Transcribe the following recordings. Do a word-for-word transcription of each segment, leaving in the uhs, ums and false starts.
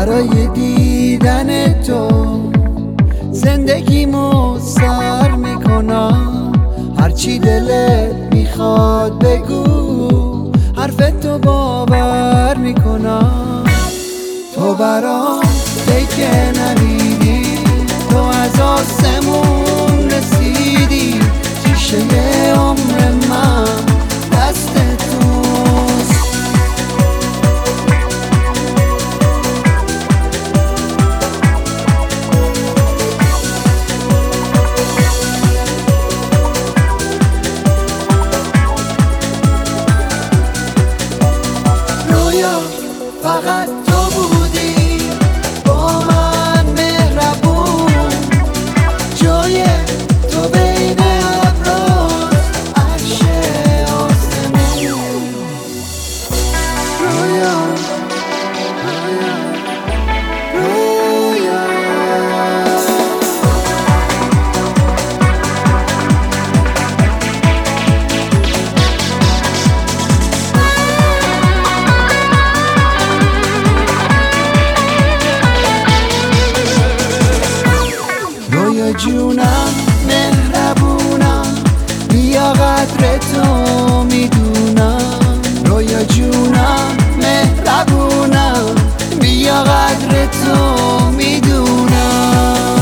برای دیدن تو زندگیمو سر میکنم. هرچی دلت میخواد بگو، حرف تو باور میکنم. تو برام دیگه نمیدی، تو از آسمون رسیدی. ریشه عمر من دست توست. رویا فقط تو بودی با من مهربون، جای تو بین ابراز عرش آسمون. رویا رویا رویا رویا جونم مهربونم، بیا قدر تو میدونم. رویا جونم مهربونم، بیا قدر تو میدونم.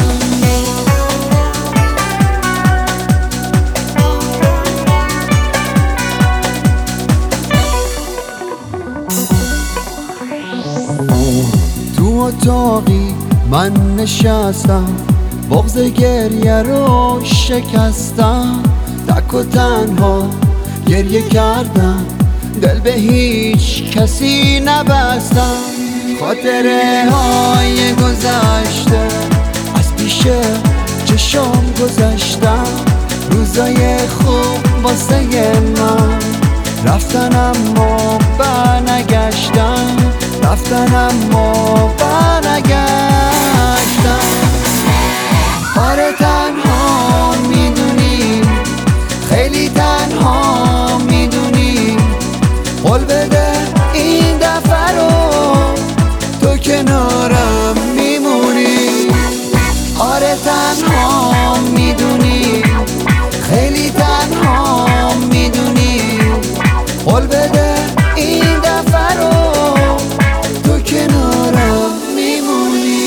تو اتاقی من نشستم، بغض گریه رو شکستم. تک و تنها گریه کردم، دل به هیچ کسی نبستم. خاطره های گذشته از پیش چشم گذشتم. روزای خوب واسه من رفتن اما برنگشتم، رفتن اما برنگشتم. آره تنها میدونی، خیلی تنها میدونی. قول بده این دفعه رو تو کنارم میمونی. آره تنها میدونی، خیلی تنها میدونی. قول بده این دفعه رو تو کنارم میمونی.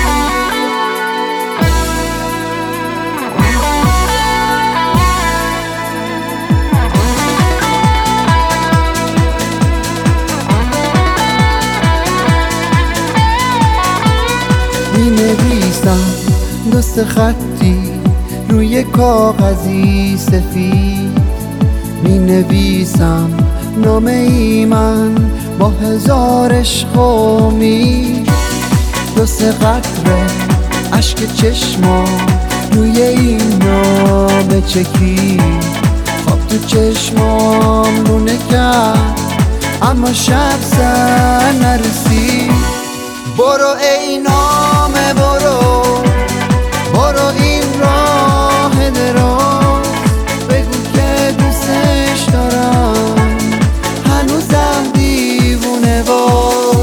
می نویسم دست خطی روی کاغذی سفید، می نویسم نامه ای من با هزار عشق و امید. دست قطره اشک چشما روی این نامه چکید. خواب تو چشمام لونه کرد اما شب سر نرسید. برو ای نامه برو، برو این راه دراز. بگو که دوستش دارم، هنوزم دیوونه باز.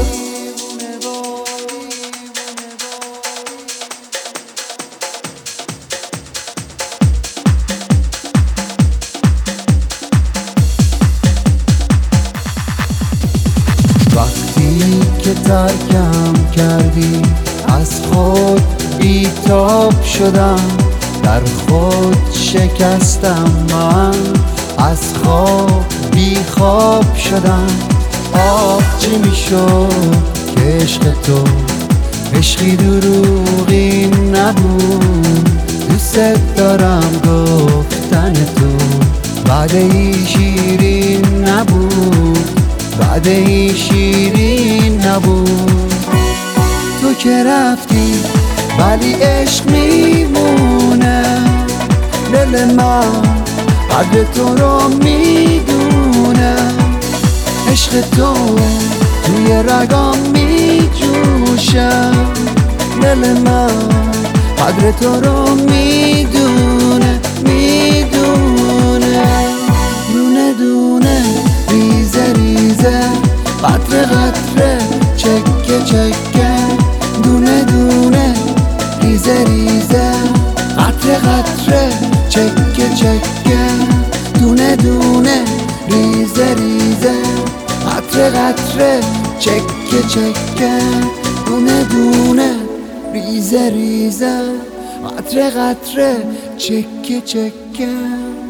وقتی که ترکم کردی از خود بیتاب شدم، در خود شکستم من، از خواب بی خواب شدم. آه چی میشد که عشق تو عشقی دروغی نبود. دوست دارم گفتن تو وعده ای شیرین نبود، وعده ای شیرین نبود. تو که رفتی ولی عشق میمونه. دل من قدر تو رو میدونه. عشق تو توی رگام میجوشه. دل من قدر تو رو میدونه، میدونه. دونه دونه ریزه ریزه، قطره قطره، چکه چکه قطره قطره چکه چکه دونه دونه ریزه ریزه قطره قطره چکه چکه دونه دونه ریزه ریزه قطره قطره چکه چکه